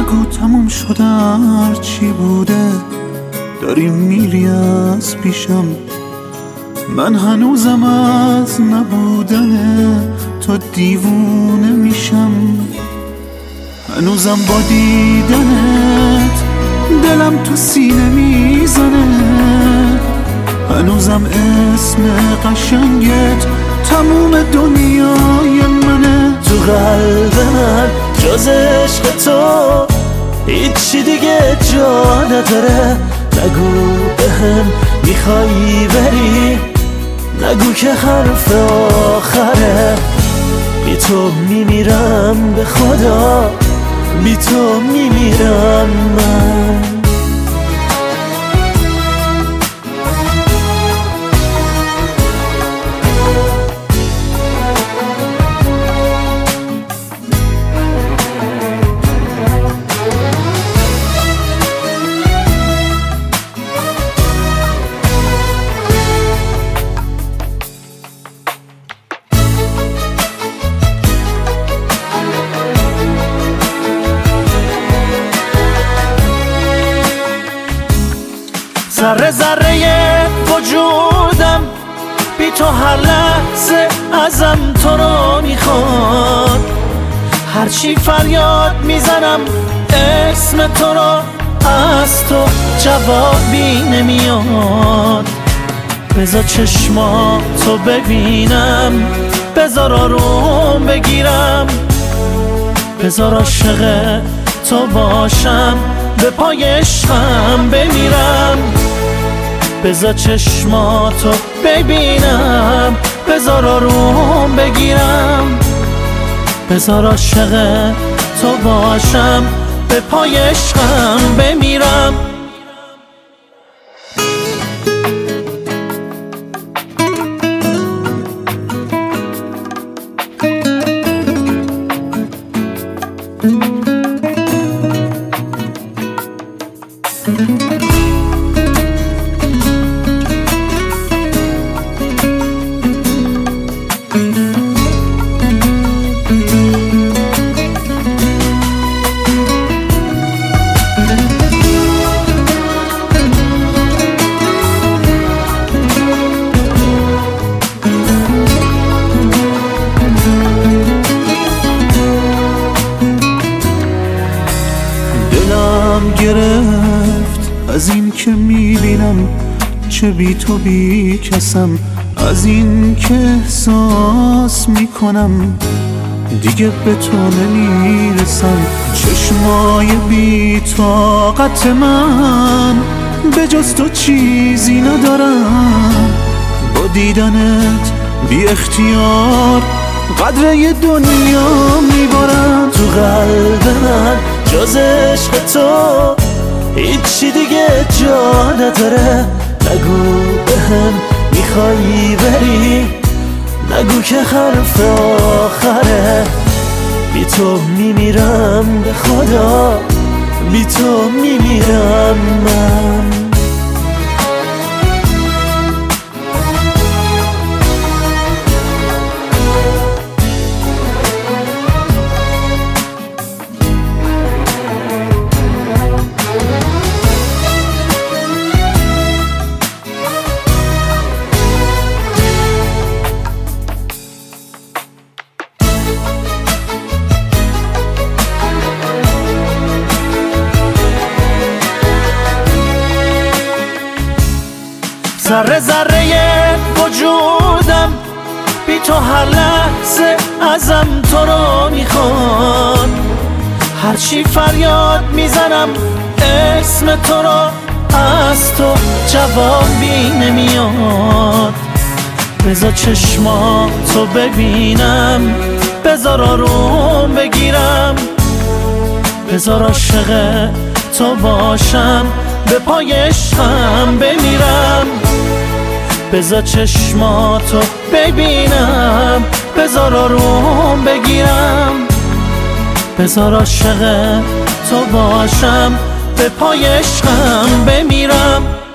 نگو تموم شده هرچی بوده، داری میری از پیشم. من هنوزم از نبودن تو دیوونه میشم. هنوزم با دیدنت دلم تو سینه میزنه. هنوزم اسم قشنگت تموم دنیای منه. تو قلب من جز عشق تو هیچی دیگه جا نداره. نگو بهم میخوایی بری، نگو که حرف آخره. بی تو میمیرم به خدا، بی تو میمیرم من. ذره ذره وجودم بی تو هر لحظه ازم تو رو میخواد. هرچی فریاد میزنم اسم تو رو، از تو جوابی نمیاد. بذار چشماتو ببینم، بذار آروم بگیرم، بذار عاشق تو باشم، به پای عشقم بمیرم. بذار چشماتو ببینم، بذار آروم بگیرم، بذار عاشق تو باشم، به پای عشقم بمیرم. دلم گرفت از این که میبینم چه بی تو بی کسم. از این که احساس میکنم دیگه به تو نمیرسم. چشمای بی طاقت من به جز تو چیزی ندارم. با دیدنت بی اختیار قدر دنیا میبارم. تو قلب من جز عشق تو هیچی دیگه جا نداره. نگو بهم میخوایی بری، نگو که حرف آخره. بی تو میمیرم به خدا، بی تو میمیرم من. ذره ذره وجودم بی تو هر لحظه ازم تو رو میخواد. هرچی فریاد میزنم اسم تو رو، از تو جوابی نمیاد. بذار چشماتو ببینم، بذار آروم بگیرم، بذار عاشق تو باشم، به پای عشقم بمیرم. بذار چشماتو ببینم، بذار آروم بگیرم، بذار عاشق تو باشم، به پای عشقم بمیرم.